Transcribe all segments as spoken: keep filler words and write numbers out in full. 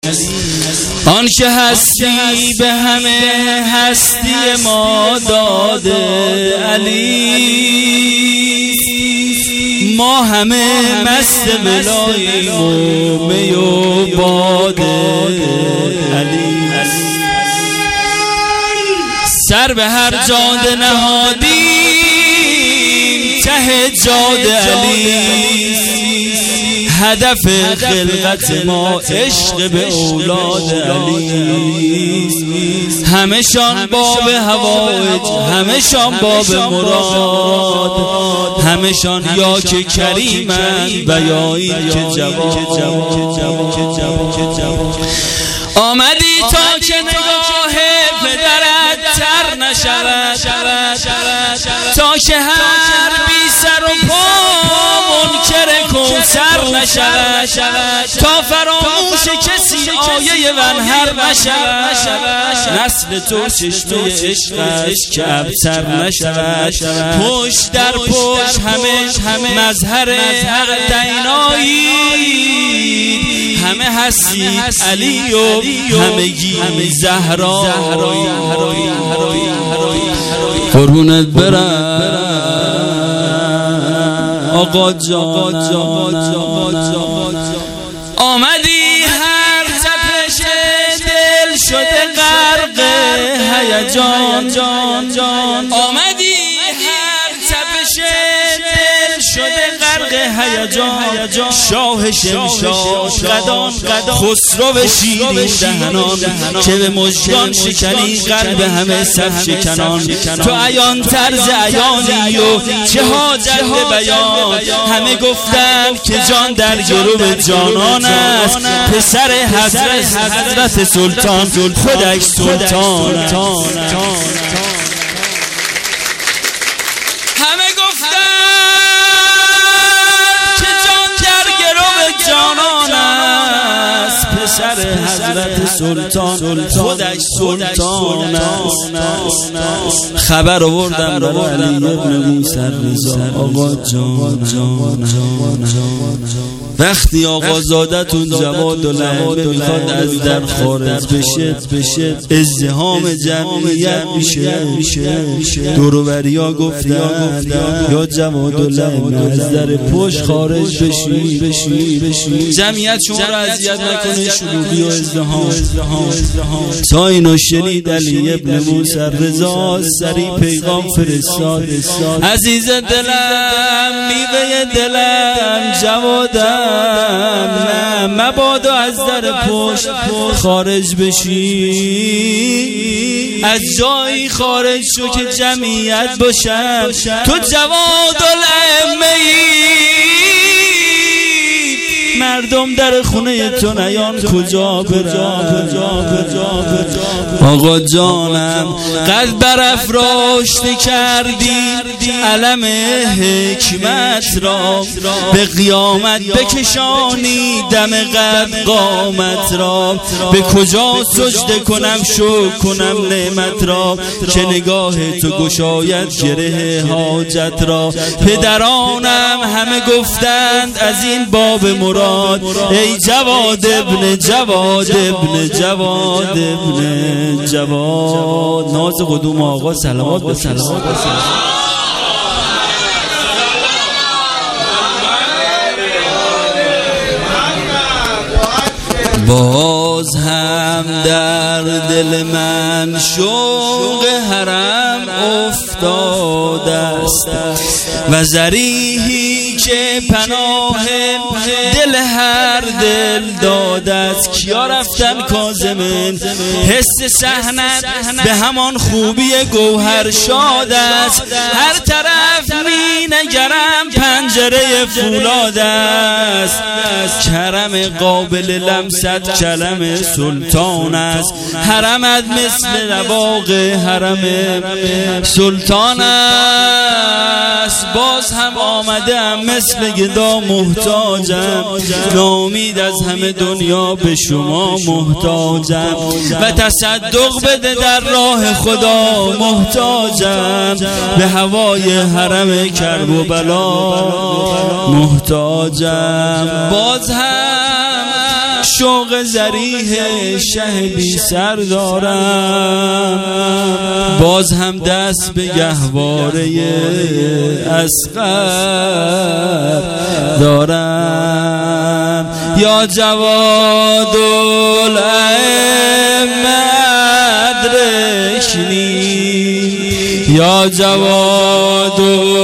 آن که هستی به همه هستی ما داده علی، ما همه مست ولاییم و می و باده علی. سر به هر جاده نهادیم ته جاده علی، هدف خلقت ما عشق به اولاد علی. همشان باب حوائج، همشان باب مراد، همشان یا که کریمند و یا این که جواد. آمدی تا که نگاه پدرت تر نشود، تا که هر بی سر و پا منکر کوثر نشود، تا فراموش کسی آیه ونهر نشود، نسل تو چشمه عشق است که ابتر نشود. پشت در پشت همه مظهر حق دینایی، همه هستی علی و همگی زهرایی. قربونت برم آقا جان، آمدی هر تپش دل شده غرق هیجان، آمدی هر تپش دل شده غرق هیجان. شاه شمشاد قدان، خسرو شیرین دهنان، که به مژگان شکنی قلب همه صف شکنان. تو عیان طرز عیانی و چه حاجت به بیان، همه گفتند که جان در گروه جانان است، پسر حضرت حضرت سلطان خودش سلطان. همه گفتند پسر حضرت سلطان خودش سلطان است. خبر آوردم برای علی ابن موسی رضا آقا جان، وقتی آقا زادتون جواد و لعبه میخواد از در خارج بشه، ازدحام جمعیت میشه. دوروبریا گفتن یا جواد و لعبه از در پشت خارج بشی، جمعیت شما را اذیت نکنه، شلوغی و ازدحام. تا اینو شنید علی ابن موسی رضا سریع پیغام فرستاد، عزیز دلم میوه دلم جوادم، نه مبادا از در پشت خارج بشی، از جایی خارج شو که جمعیت باشن. تو جواد الائمه مردم در خونه تو نیان کجا برن. آقا جانم قد برافراشته کردی علم حکمت را، به قیامت بکشانی دم قد قامت را. به کجا سجده کنم شکر کنم نعمت را، که نگاه تو گشاید گره حاجت را. پدرانم همه گفتند از این باب مراد، ای جواد ابن جواد ابن جواد ابن جواد. ناز قدوم آقا سلامات به سلامات به سلامات. باز هم در دل من شوق حرم افتاده است، و ذریحی که پناه دل هر دل داده است. کیا رفتن کاظمین، حس صحنت به همان خوبی گوهر شاد است. هر طرف می نگرم پنجره فولاد است، کرم قابل لمست کلم سلطان است. حرمت مثل رواق حرم سلطان است. باز هم آمدم مثل گدا محتاجم، ناامید از همه دنیا به شما محتاجم. و تصدق بده در راه خدا محتاجم، به هوای حرم کرب و بلا محتاجم. باز هم شوق ذریح شه بی سر دارم، باز هم دست به گهواره اصغر دارم. یا جواد الائمه ادرکنی، یا جواد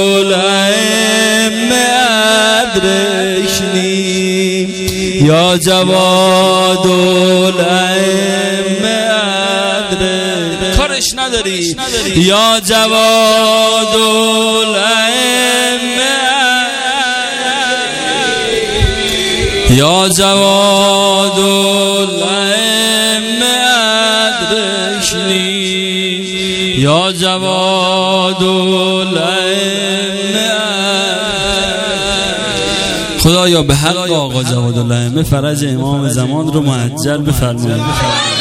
الائمه ادرکنی، یا جواد الائمه ادرکنی. کارش نداری یا جواد الائمه، یا جواد الائمه ادرکنی، یا جواد الائمه. خدایا به حق آقا جواد الائمه فرج امام زمان رو معجل بفرمایید.